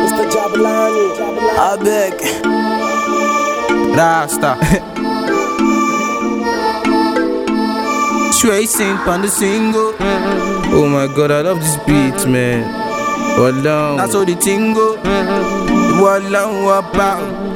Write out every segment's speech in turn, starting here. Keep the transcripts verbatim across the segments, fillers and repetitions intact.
Mister Jabulani. I beg. Rasta. Tracing on the single. Oh my god, I love this beat, man. What down? That's all the tingle. What down, what about?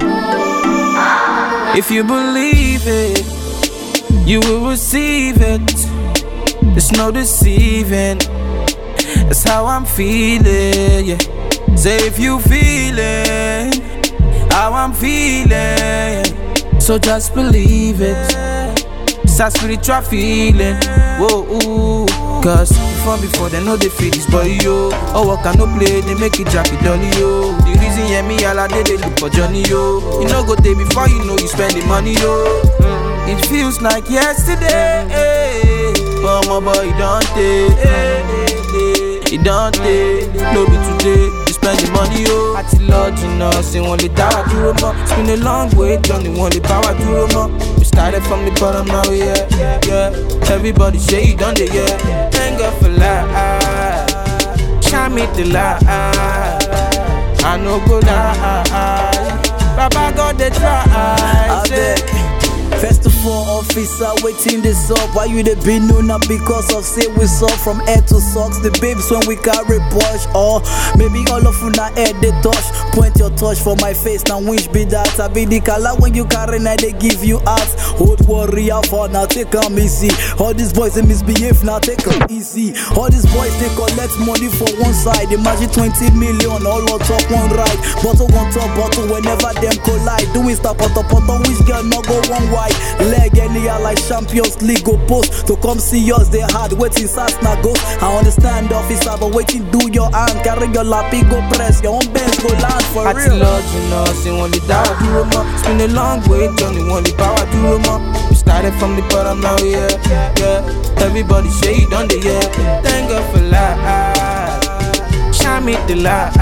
If you believe it, you will receive it. There's no deceiving. That's how I'm feeling, yeah. Say if you feeling how I'm feeling, so just believe it. It's a spiritual feeling, whoa, ooh. Cause before, before they know they feel this boy, yo. Oh, I can no play, they make it jack it done, yo. The reason, yeah, me, all I did, they look for Johnny, yo. You know, go day before you know you spend the money, yo. It feels like yesterday, but my boy, don't take. It don't take, no be today. You spend the money, yo. At the lodge, you know, say one the tower to Roma. It's been a long way, done the one the power to Roma. We started from the bottom, now we yeah, yeah. Everybody say you done the yeah. Thank God for life, shine me the light. I no go lie, Baba God they try. I beg. First of all, officer, waiting this up. Why you they be known now because of say we saw from head to socks. The babes when we carry push. Or maybe all of una head they touch. Point your touch for my face, now which be that? I be the color when you carry now they give you art. Hold warrior for now take them easy. All these boys they misbehave now take them easy. All these boys they collect money for one side. Imagine twenty million all on top one ride. Bottle on top bottle whenever them collide. Doing stop on top on which girl not go one wide. Leg any like Champions League go post to come see us. They hard waiting sas na go. I understand officer but waiting do your hand. Carry your lappy go press your own bench go land for at real. At the lodge you know say one the tower to Roma. It's been a long way Johnny one the power to Roma. We started from the bottom now yeah, yeah. Everybody say you done the yeah. Thank God for life, shine me the light.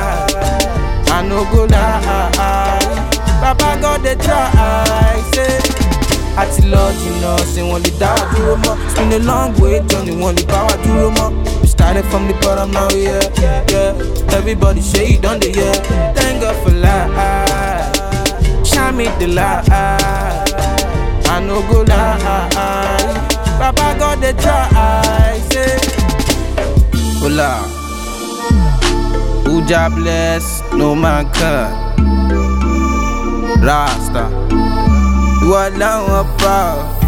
I no go lie, Baba God they try. Say at the lodge, you know, say one the tower to Roma. It's been a long way, Johnny one the power to Roma. We started from the bottom now, yeah, yeah. Everybody say you done the yeah. Thank God for life, shine me the light. I no go lie, Baba God they try. Say, hola, who jobless, no man can. Rasta. What now about?